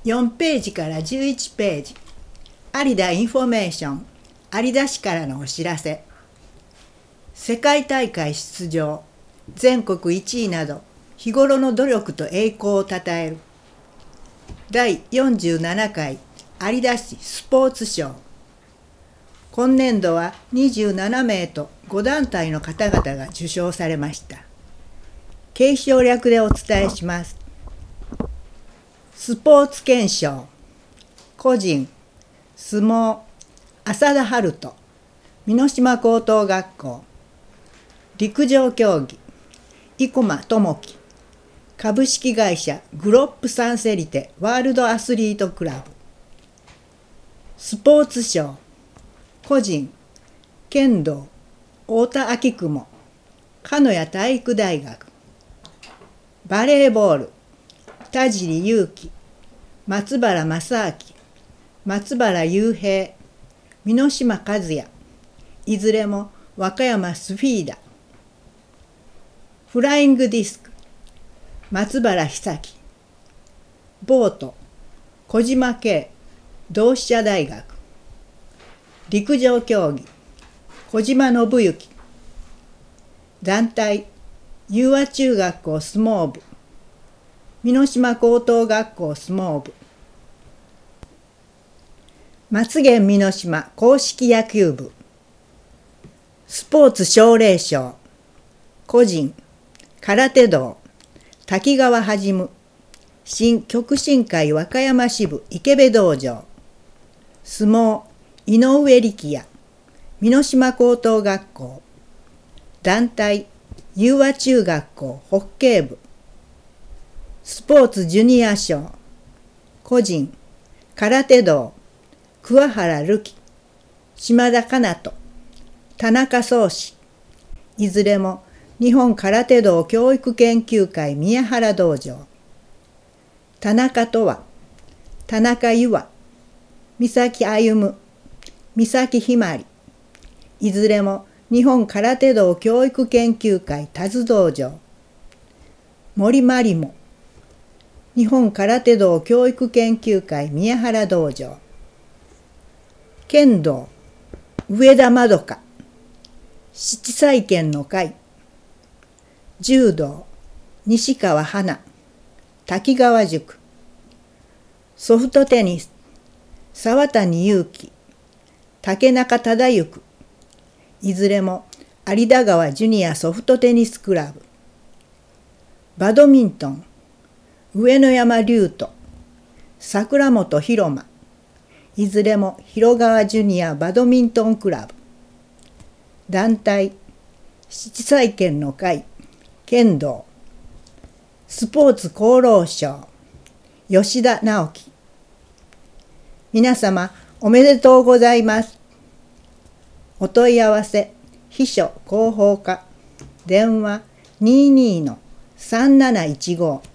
4ページから11ページ。有田インフォメーション。有田市からのお知らせ。世界大会出場、全国1位など、日頃の努力と栄光をたたえる。第47回有田市スポーツ賞。今年度は27名と5団体の方々が受賞されました。継承略でお伝えします。スポーツ憲章、個人、相撲、浅田春人、美島高等学校、陸上競技、生駒智樹、株式会社グロップサンセリテワールドアスリートクラブ、スポーツ賞、個人、剣道、太田昭雲、鹿屋体育大学、バレーボール、田尻裕樹、松原正明、松原雄平、美島和也、いずれも和歌山スフィーダ。フライングディスク、松原久樹。ボート、小島慶、同志社大学。陸上競技、小島信之。団体、裕和中学校相撲部、美島高等学校相撲部。松源美島硬式野球部。スポーツ奨励賞、個人、空手道、滝川はじむ、新極真会和歌山支部池部道場。相撲、井上力也、美島高等学校。団体、裕和中学校ホッケー部。スポーツジュニア賞、個人、空手道、桑原瑠希、島田かなと、田中宗志。いずれも日本空手道教育研究会宮原道場。田中とは、田中優和、三崎歩、三崎ひまり。いずれも日本空手道教育研究会田津道場。森まりも、日本空手道教育研究会宮原道場。剣道、上田まどか、七彩剣の会。柔道、西川花、滝川塾。ソフトテニス、沢谷裕樹、竹中忠之。いずれも有田川ジュニアソフトテニスクラブ。バドミントン、上野山龍斗、桜本広馬。いずれも広川ジュニアバドミントンクラブ。団体、七彩剣の会、剣道。スポーツ功労賞、吉田直樹。皆様おめでとうございます。お問い合わせ、秘書広報課、電話22-3715